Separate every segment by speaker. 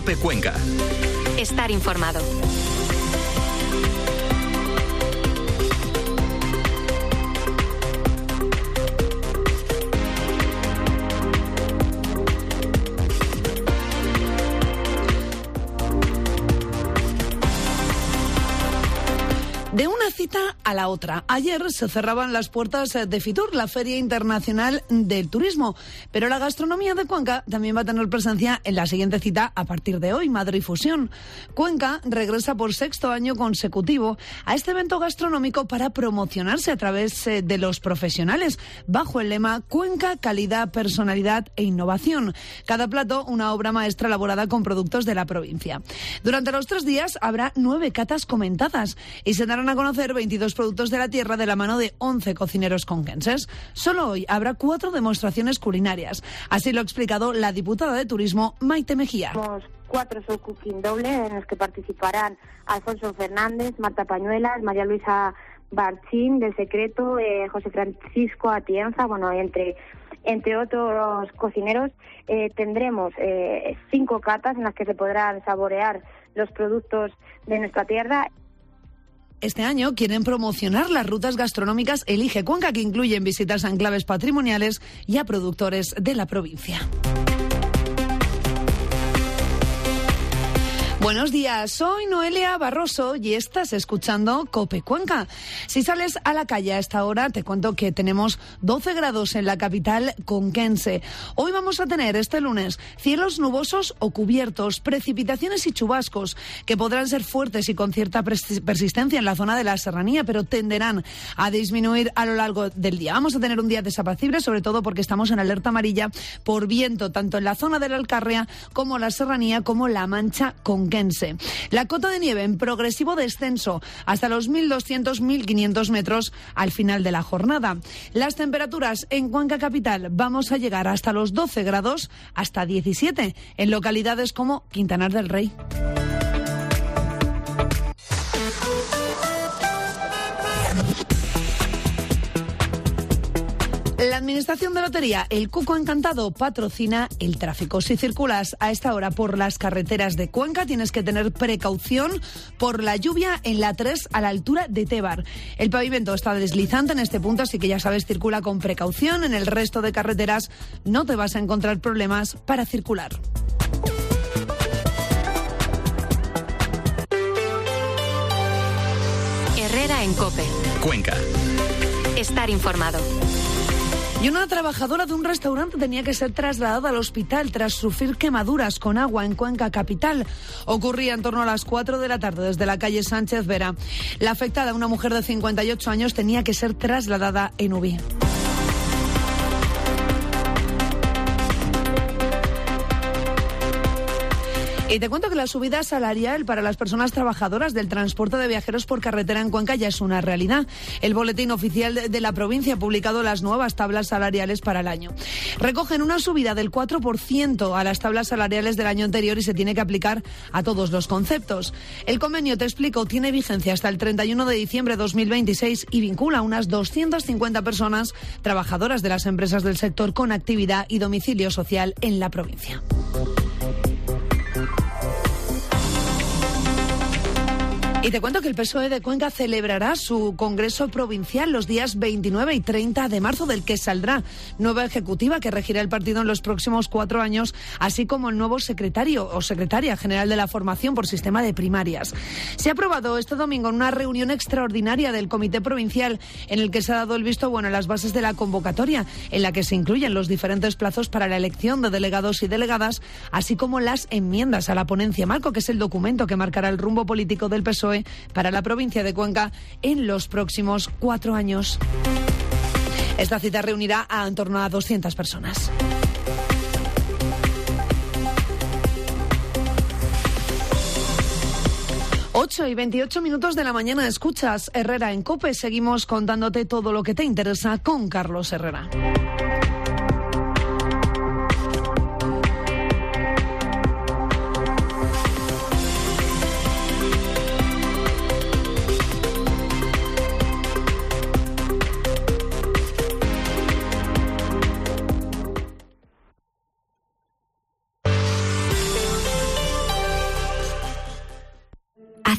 Speaker 1: COPE Cuenca.
Speaker 2: Estar informado.
Speaker 3: De una cita a la otra. Ayer se cerraban las puertas de Fitur, la Feria Internacional del Turismo, pero la gastronomía de Cuenca también va a tener presencia en la siguiente cita a partir de hoy, Madrid Fusión. Cuenca regresa por 6º año consecutivo a este evento gastronómico para promocionarse a través de los profesionales, bajo el lema Cuenca, calidad, personalidad e innovación. Cada plato, una obra maestra elaborada con productos de la provincia. Durante los 3 días habrá 9 catas comentadas y se darán a conocer 22 productos de la tierra de la mano de 11 cocineros conquenses. Solo hoy habrá 4 demostraciones culinarias. Así lo ha explicado la diputada de Turismo, Maite Mejía.
Speaker 4: Tenemos 4 show cooking doble en los que participarán Alfonso Fernández, Marta Pañuelas, María Luisa Barchín del Secreto, José Francisco Atienza, entre otros cocineros. Tendremos 5 catas en las que se podrán saborear los productos de nuestra tierra.
Speaker 3: Este año quieren promocionar las rutas gastronómicas Elige Cuenca, que incluyen visitas a enclaves patrimoniales y a productores de la provincia. Buenos días, soy Noelia Barroso y estás escuchando COPE Cuenca. Si sales a la calle a esta hora, te cuento que tenemos 12 grados en la capital conquense. Hoy vamos a tener, este lunes, cielos nubosos o cubiertos, precipitaciones y chubascos, que podrán ser fuertes y con cierta persistencia en la zona de la serranía, pero tenderán a disminuir a lo largo del día. Vamos a tener un día desapacible, sobre todo porque estamos en alerta amarilla por viento, tanto en la zona de la Alcarria como la serranía, como la Mancha conquense. La cota de nieve en progresivo descenso hasta los 1.200-1.500 metros al final de la jornada. Las temperaturas en Cuenca capital vamos a llegar hasta los 12 grados, hasta 17 en localidades como Quintanar del Rey. La Administración de Lotería, el Cuco Encantado, patrocina el tráfico. Si circulas a esta hora por las carreteras de Cuenca, tienes que tener precaución por la lluvia en la 3 a la altura de Tébar. El pavimento está deslizante en este punto, así que ya sabes, circula con precaución. En el resto de carreteras no te vas a encontrar problemas para circular.
Speaker 2: Herrera en COPE.
Speaker 1: Cuenca.
Speaker 2: Estar informado.
Speaker 3: Y una trabajadora de un restaurante tenía que ser trasladada al hospital tras sufrir quemaduras con agua en Cuenca capital. Ocurría en torno a las 4 de la tarde desde la calle Sánchez Vera. La afectada, una mujer de 58 años, tenía que ser trasladada en UVI. Y te cuento que la subida salarial para las personas trabajadoras del transporte de viajeros por carretera en Cuenca ya es una realidad. El boletín oficial de la provincia ha publicado las nuevas tablas salariales para el año. Recogen una subida del 4% a las tablas salariales del año anterior y se tiene que aplicar a todos los conceptos. El convenio, te explico, tiene vigencia hasta el 31 de diciembre de 2026 y vincula a unas 250 personas trabajadoras de las empresas del sector con actividad y domicilio social en la provincia. Y te cuento que el PSOE de Cuenca celebrará su congreso provincial los días 29 y 30 de marzo, del que saldrá nueva ejecutiva que regirá el partido en los próximos 4 años, así como el nuevo secretario o secretaria general de la formación por sistema de primarias. Se ha aprobado este domingo en una reunión extraordinaria del Comité Provincial en el que se ha dado el visto bueno a las bases de la convocatoria, en la que se incluyen los diferentes plazos para la elección de delegados y delegadas, así como las enmiendas a la ponencia marco, que es el documento que marcará el rumbo político del PSOE para la provincia de Cuenca en los próximos 4 años. Esta cita reunirá a en torno a 200 personas. Ocho y 28 minutos de la mañana, escuchas Herrera en COPE. Seguimos contándote todo lo que te interesa con Carlos Herrera.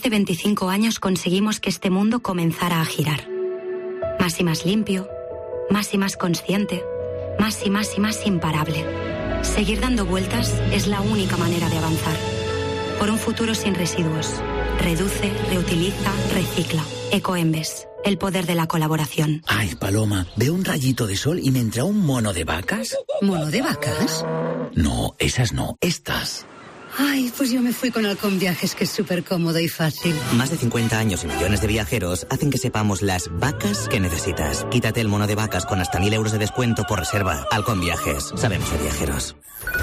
Speaker 1: de 25 años conseguimos que este mundo comenzara a girar. Más y más limpio, más y más consciente, más y más y más imparable. Seguir dando vueltas es la única manera de avanzar. Por un futuro sin residuos. Reduce, reutiliza, recicla. Ecoembes, el poder de la colaboración.
Speaker 5: Ay, Paloma, veo un rayito de sol y me entra un mono de vacas.
Speaker 6: ¿Mono de vacas?
Speaker 5: No, esas no, estas.
Speaker 6: Ay, pues yo me fui con Halcón Viajes, que es súper cómodo y fácil.
Speaker 7: Más de 50 años y millones de viajeros hacen que sepamos las vacas que necesitas. Quítate el mono de vacas con hasta 1.000 euros de descuento por reserva. Halcón Viajes. Sabemos de viajeros.